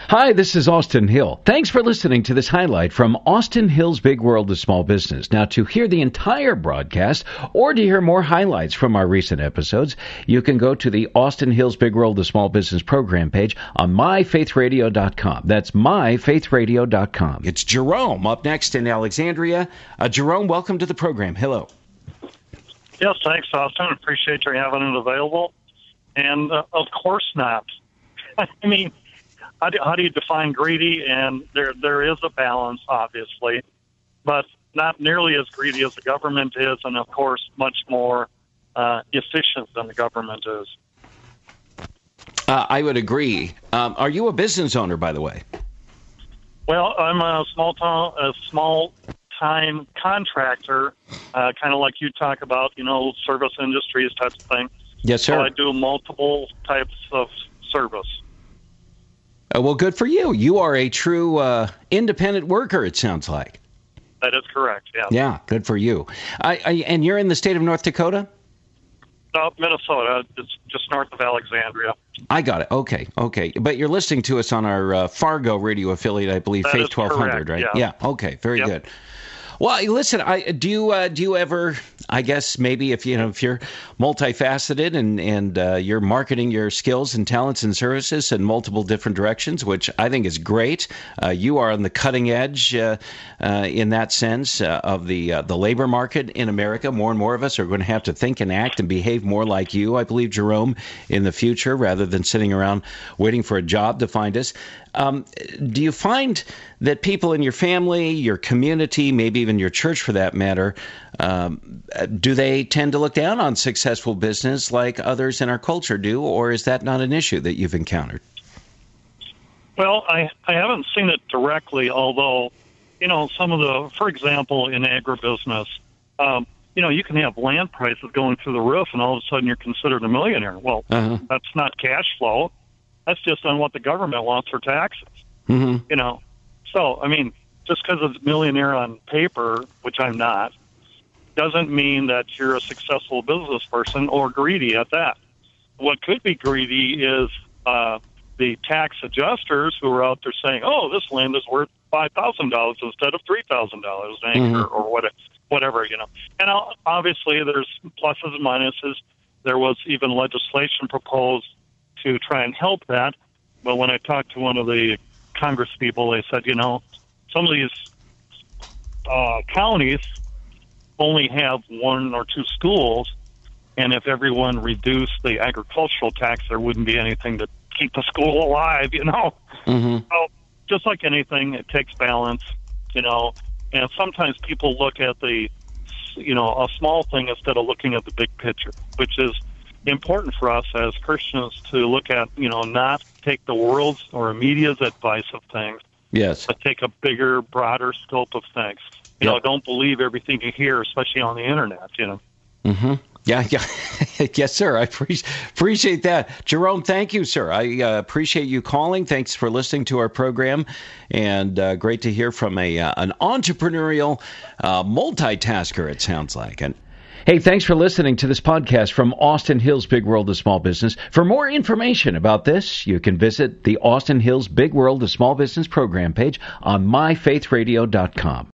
Hi, this is Austin Hill. Thanks for listening to this highlight from Austin Hill's Big World of Small Business. Now, to hear the entire broadcast or to hear more highlights from our recent episodes, you can go to the Austin Hill's Big World of Small Business program page on myfaithradio.com. That's myfaithradio.com. It's Jerome up next in Alexandria. Jerome, welcome to the program. Hello. Yes, thanks, Austin. Appreciate your having it available. And of course not. I mean, how do you define greedy? And there is a balance, obviously, but not nearly as greedy as the government is, and of course much more efficient than the government is. I would agree. Are you a business owner, by the way? Well, I'm a small-time contractor, kind of like you talk about, service industries type of thing. Yes, sir. So I do multiple types of service. Well, good for you. You are a true independent worker, it sounds like. That is correct, yeah. Yeah, good for you. And you're in the state of North Dakota? Minnesota. It's just north of Alexandria. I got it. Okay. But you're listening to us on our Fargo radio affiliate, I believe, that Faith 1200, right? Yeah. Okay. Very good. Well, listen. Do you ever? I guess maybe if you're multifaceted and you're marketing your skills and talents and services in multiple different directions, which I think is great. You are on the cutting edge in that sense of the labor market in America. More and more of us are going to have to think and act and behave more like you, I believe, Jerome, in the future, rather than sitting around waiting for a job to find us. Do you find that people in your family, your community, maybe even your church for that matter, do they tend to look down on successful business like others in our culture do, or is that not an issue that you've encountered? Well, I haven't seen it directly, although, some of for example, in agribusiness, you can have land prices going through the roof and all of a sudden you're considered a millionaire. Well, That's not cash flow. That's just on what the government wants for taxes. Mm-hmm. So, I mean, just because it's millionaire on paper, which I'm not, doesn't mean that you're a successful business person or greedy at that. What could be greedy is the tax adjusters who are out there saying, oh, this land is worth $5,000 instead of $3,000 an acre or whatever. And obviously there's pluses and minuses. There was even legislation proposed to try and help that. But when I talked to one of the Congress people, they said, some of these counties only have one or two schools, and if everyone reduced the agricultural tax, there wouldn't be anything to keep the school alive, Mm-hmm. So just like anything, it takes balance, and sometimes people look at a small thing instead of looking at the big picture, which is important for us as Christians to look at, not take the world's or media's advice of things, yes, but take a bigger, broader scope of things. Don't believe everything you hear, especially on the internet, Mm-hmm. Yeah. Yes, sir. I appreciate that. Jerome, thank you, sir. I appreciate you calling. Thanks for listening to our program. And great to hear from an entrepreneurial multitasker, it sounds like. And hey, thanks for listening to this podcast from Austin Hill's Big World of Small Business. For more information about this, you can visit the Austin Hill's Big World of Small Business program page on myfaithradio.com.